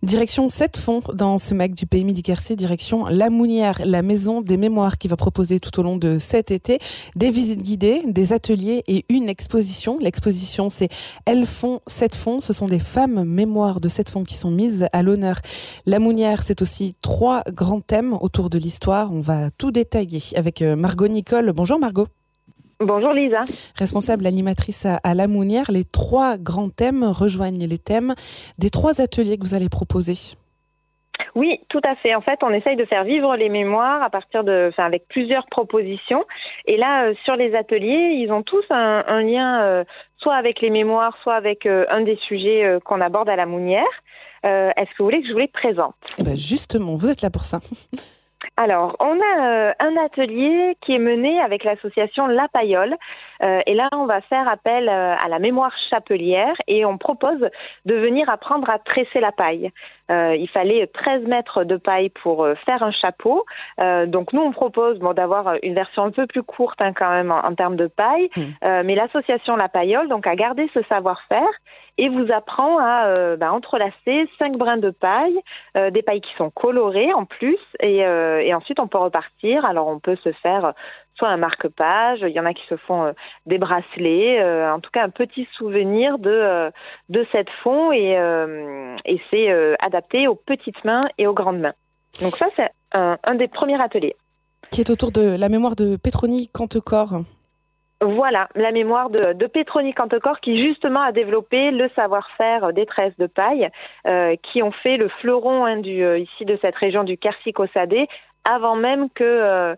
Direction 7 fonds dans ce MAC du Pays Midi-Quercy, direction La Mounière, la maison des mémoires qui va proposer tout au long de cet été des visites guidées, des ateliers et une exposition. L'exposition, c'est Elles font 7 fonds. Ce sont des femmes mémoires de 7 fonds qui sont mises à l'honneur. La Mounière, c'est aussi 3 grands thèmes autour de l'histoire. On va tout détailler avec Margot Nicole. Bonjour Margot. Bonjour Lisa. Responsable animatrice à La Mounière, les 3 grands thèmes rejoignent les thèmes des 3 ateliers que vous allez proposer. Oui, tout à fait. En fait, on essaye de faire vivre les mémoires avec plusieurs propositions. Et là, sur les ateliers, ils ont tous un lien soit avec les mémoires, soit avec un des sujets qu'on aborde à La Mounière. Est-ce que vous voulez que je vous les présente ? Justement, vous êtes là pour ça. Alors, on a un atelier qui est mené avec l'association La Paillole. Et là, on va faire appel à la mémoire chapelière et on propose de venir apprendre à tresser la paille. Il fallait 13 mètres de paille pour faire un chapeau. Donc, nous, on propose d'avoir une version un peu plus courte quand même en termes de paille. Mais l'association La Paillole a gardé ce savoir-faire et vous apprend à entrelacer 5 brins de paille, des pailles qui sont colorées en plus. Et ensuite, on peut repartir. Alors, on peut se faire soit un marque-page, il y en a qui se font des bracelets, en tout cas un petit souvenir de cette fond et c'est adapté aux petites mains et aux grandes mains. Donc ça, c'est un des premiers ateliers. Qui est autour de la mémoire de Pétronie Cantecor. Voilà, la mémoire de Pétronie Cantecor qui justement a développé le savoir-faire des tresses de paille qui ont fait le fleuron ici de cette région du Quercy-Caussade avant même que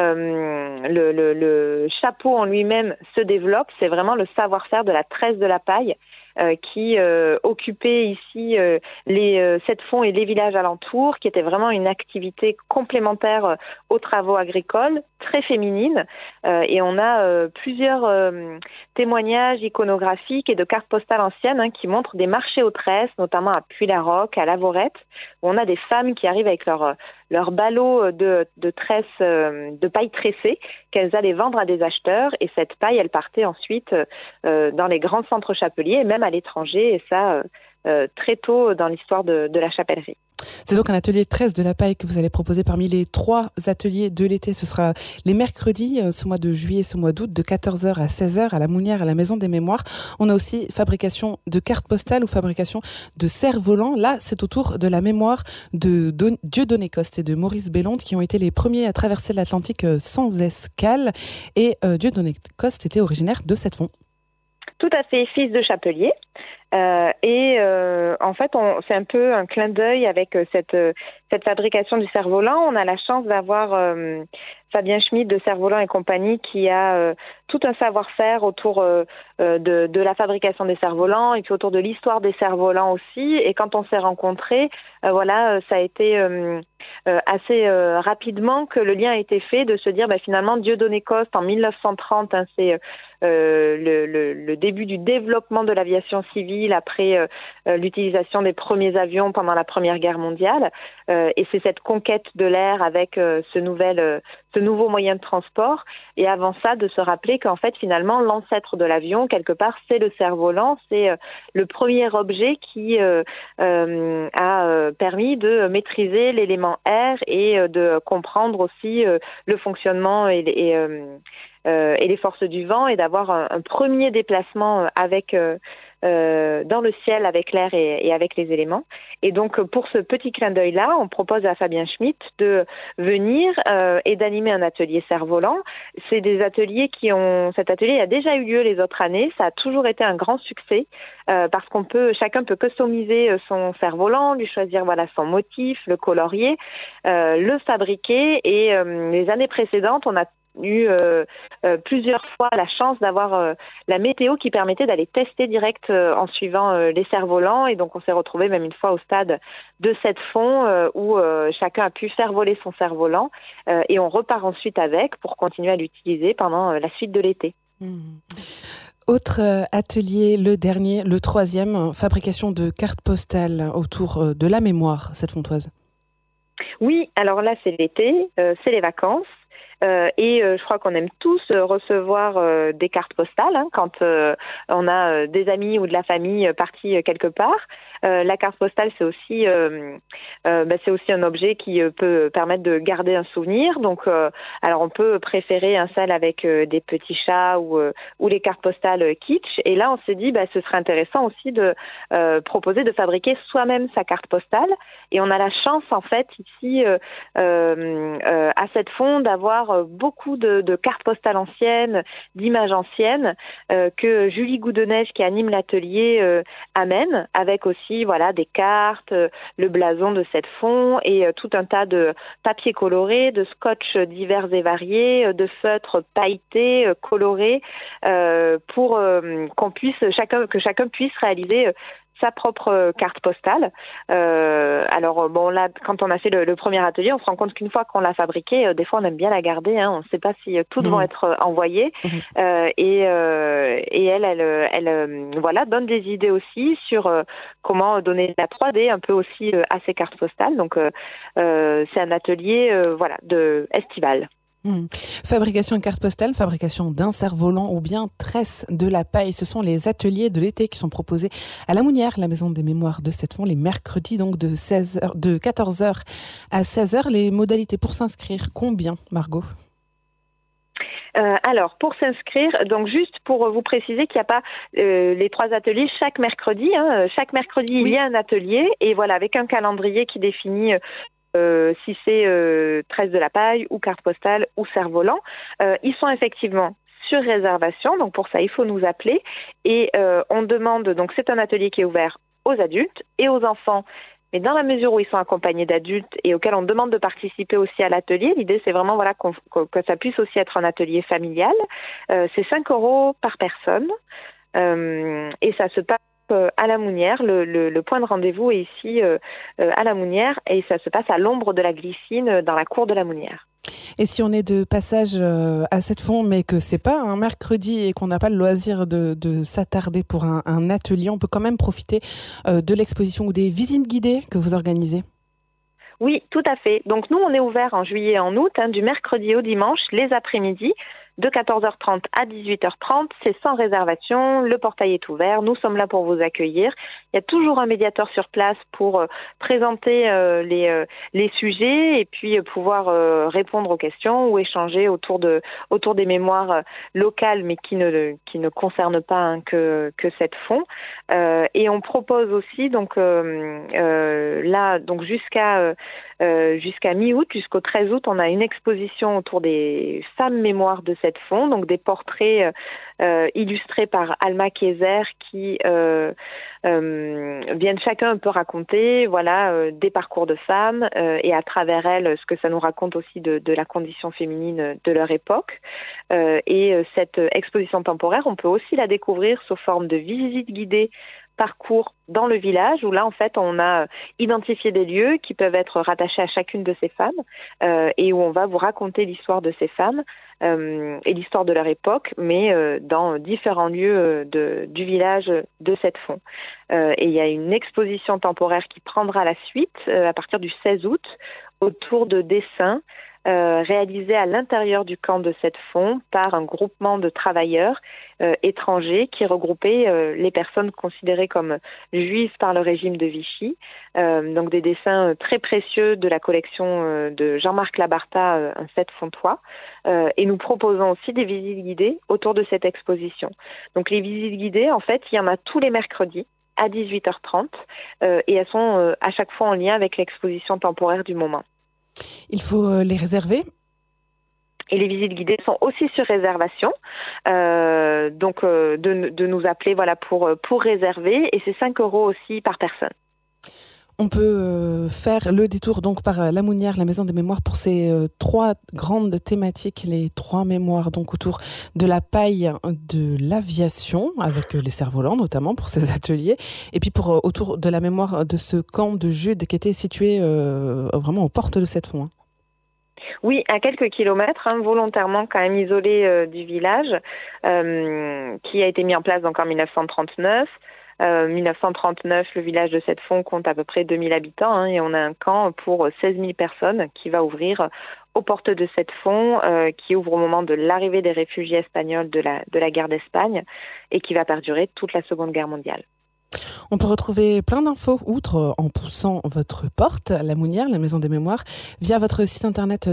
le chapeau en lui-même se développe. C'est vraiment le savoir-faire de la tresse de la paille qui occupait ici les 7 fonds et les villages alentours, qui était vraiment une activité complémentaire aux travaux agricoles, très féminine. Et on a plusieurs témoignages iconographiques et de cartes postales anciennes qui montrent des marchés aux tresses, notamment à Puy-la-Roque, à Lavorette, où on a des femmes qui arrivent avec leur ballot de tresses, de paille tressée, qu'elles allaient vendre à des acheteurs. Et cette paille, elle partait ensuite dans les grands centres chapeliers, et même à l'étranger, et ça très tôt dans l'histoire de la chapellerie. C'est donc un atelier tresse de la paille que vous allez proposer parmi les 3 ateliers de l'été. Ce sera les mercredis, ce mois de juillet, ce mois d'août, de 14h à 16h à La Mounière, à la Maison des Mémoires. On a aussi fabrication de cartes postales ou fabrication de cerfs-volants. Là, c'est autour de la mémoire de Dieudonné Coste et de Maurice Bellonde qui ont été les premiers à traverser l'Atlantique sans escale. Et Dieudonné Coste était originaire de 7 fonds. Tout à fait, fils de chapelier. En fait, c'est un peu un clin d'œil avec cette fabrication du cerf-volant. On a la chance d'avoir Fabien Schmitt de Cerf-Volant et compagnie qui a tout un savoir-faire autour de la fabrication des cerfs-volants et puis autour de l'histoire des cerfs-volants aussi. Et quand on s'est rencontrés, ça a été assez rapidement que le lien a été fait de se dire finalement Dieudonné Coste en 1930, c'est le début du développement de l'aviation civile après l'utilisation des premiers avions pendant la Première Guerre mondiale. Et c'est cette conquête de l'air avec ce nouveau moyen de transport. Et avant ça, de se rappeler qu'en fait, finalement, l'ancêtre de l'avion, quelque part, c'est le cerf-volant. C'est le premier objet qui a permis de maîtriser l'élément air et de comprendre aussi le fonctionnement et les forces du vent et d'avoir un premier déplacement dans le ciel avec l'air et avec les éléments. Et donc, pour ce petit clin d'œil-là, on propose à Fabien Schmitt de venir et d'animer un atelier cerf-volant. C'est des ateliers cet atelier a déjà eu lieu les autres années. Ça a toujours été un grand succès parce chacun peut customiser son cerf-volant, lui choisir son motif, le colorier, le fabriquer. Et les années précédentes, on a eu plusieurs fois la chance d'avoir la météo qui permettait d'aller tester direct en suivant les cerfs-volants, et donc on s'est retrouvé même une fois au stade de 7 fonds où chacun a pu faire voler son cerf-volant et on repart ensuite avec pour continuer à l'utiliser pendant la suite de l'été. Autre atelier, le dernier, le 3e, fabrication de cartes postales autour de la mémoire, cette fontoise. Oui, alors là c'est l'été, c'est les vacances. je crois qu'on aime tous recevoir des cartes postales quand on a des amis ou de la famille partis quelque part. La carte postale, c'est aussi un objet qui peut permettre de garder un souvenir. Donc, alors on peut préférer celle avec des petits chats ou les cartes postales kitsch. Et là, on s'est dit, ce serait intéressant aussi de proposer de fabriquer soi-même sa carte postale. Et on a la chance, en fait, ici, à cette Fond, d'avoir beaucoup de cartes postales anciennes, d'images anciennes que Julie Goudenège, qui anime l'atelier, amène, avec aussi des cartes, le blason de cette Fond et tout un tas de papiers colorés, de scotch divers et variés, de feutres pailletés, colorés, pour que chacun puisse réaliser sa propre carte postale. Alors là, quand on a fait le premier atelier, on se rend compte qu'une fois qu'on l'a fabriquée, des fois on aime bien la garder. On ne sait pas si toutes vont être envoyées. Et elle donne des idées aussi sur comment donner de la 3D un peu aussi à ces cartes postales. Donc c'est un atelier estival. Fabrication de cartes postales, fabrication d'un cerf-volant ou bien tresse de la paille. Ce sont les ateliers de l'été qui sont proposés à la Mounière, la maison des mémoires de cette Fond, les mercredis donc de 14h à 16h. Les modalités pour s'inscrire, combien, Margot ? Alors, pour s'inscrire, donc juste pour vous préciser qu'il n'y a pas les 3 ateliers chaque mercredi. Chaque mercredi, il y a un atelier et avec un calendrier qui définit si c'est tresse de la paille ou carte postale ou cerf-volant. Ils sont effectivement sur réservation, donc pour ça, il faut nous appeler. Et on demande, donc c'est un atelier qui est ouvert aux adultes et aux enfants. Mais dans la mesure où ils sont accompagnés d'adultes et auxquels on demande de participer aussi à l'atelier, l'idée c'est vraiment que ça puisse aussi être un atelier familial. C'est 5 € par personne et ça se passe à la Mounière. Le point de rendez-vous est ici à la Mounière et ça se passe à l'ombre de la Glycine dans la cour de la Mounière. Et si on est de passage à cette Fond, mais que c'est pas un mercredi et qu'on n'a pas le loisir de s'attarder pour un atelier, on peut quand même profiter de l'exposition ou des visites guidées que vous organisez. Oui, tout à fait. Donc nous, on est ouvert en juillet et en août, du mercredi au dimanche, les après-midi, de 14h30 à 18h30. C'est sans réservation, le portail est ouvert, nous sommes là pour vous accueillir. Il y a toujours un médiateur sur place pour présenter les sujets et puis pouvoir répondre aux questions ou échanger autour des mémoires locales, mais qui ne concernent pas que cette Fond. Et on propose aussi donc jusqu'à mi-août, jusqu'au 13 août, on a une exposition autour des femmes mémoires de cette Fond, donc des portraits illustrés par Alma Kayser qui viennent chacun un peu raconter des parcours de femmes et à travers elles ce que ça nous raconte aussi de la condition féminine de leur époque. Et cette exposition temporaire, on peut aussi la découvrir sous forme de visite guidée parcours dans le village, où là, en fait, on a identifié des lieux qui peuvent être rattachés à chacune de ces femmes et où on va vous raconter l'histoire de ces femmes et l'histoire de leur époque, mais dans différents lieux du village de cette Fond. Et il y a une exposition temporaire qui prendra la suite à partir du 16 août autour de dessins réalisé à l'intérieur du camp de cette Fond par un groupement de travailleurs étrangers qui regroupaient les personnes considérées comme juives par le régime de Vichy. Donc des dessins très précieux de la collection de Jean-Marc Labarta, un 7 fontois. Et nous proposons aussi des visites guidées autour de cette exposition. Donc les visites guidées, en fait, il y en a tous les mercredis à 18h30 et elles sont à chaque fois en lien avec l'exposition temporaire du moment. Il faut les réserver. Et les visites guidées sont aussi sur réservation. Donc, de nous appeler pour réserver. Et c'est 5 € aussi par personne. On peut faire le détour donc par la Mounière, la Maison des Mémoires, pour ces 3 grandes thématiques, les 3 mémoires donc autour de la paille, de l'aviation, avec les cerfs-volants notamment pour ces ateliers, et puis autour de la mémoire de ce camp de Jude qui était situé vraiment aux portes de cette Fond. Oui, à quelques kilomètres, volontairement quand même isolé du village, qui a été mis en place donc en 1939. 1939, le village de cette Fond compte à peu près 2000 habitants et on a un camp pour 16 000 personnes qui va ouvrir aux portes de cette fond qui ouvre au moment de l'arrivée des réfugiés espagnols de la guerre d'Espagne et qui va perdurer toute la Seconde Guerre mondiale. On peut retrouver plein d'infos, outre en poussant votre porte, la Mounière, la Maison des Mémoires, via votre site internet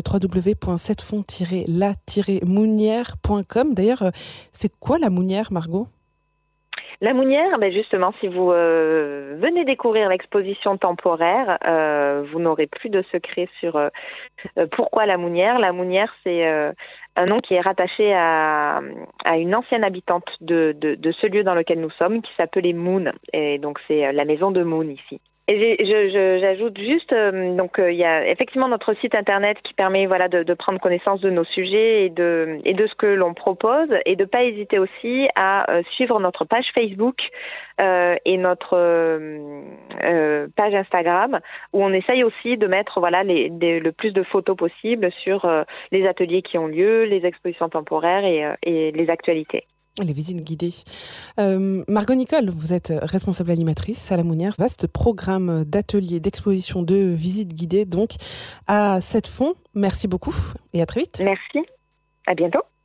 www.7fond-la-mounière.com. D'ailleurs, c'est quoi la Mounière, Margot ? La Mounière, justement, si vous venez découvrir l'exposition temporaire, vous n'aurez plus de secret sur pourquoi la Mounière. La Mounière, c'est un nom qui est rattaché à une ancienne habitante de ce lieu dans lequel nous sommes, qui s'appelait Moon. Et donc, c'est la maison de Moon ici. Et j'ajoute juste, il y a effectivement notre site internet qui permet de prendre connaissance de nos sujets et de ce que l'on propose, et de pas hésiter aussi à suivre notre page Facebook et notre page Instagram, où on essaye aussi de mettre le plus de photos possible sur les ateliers qui ont lieu, les expositions temporaires et les actualités. Les visites guidées. Margot Nicole, vous êtes responsable animatrice à la Mounière. Vaste programme d'ateliers, d'expositions, de visites guidées donc à 7 fonds. Merci beaucoup et à très vite. Merci. À bientôt.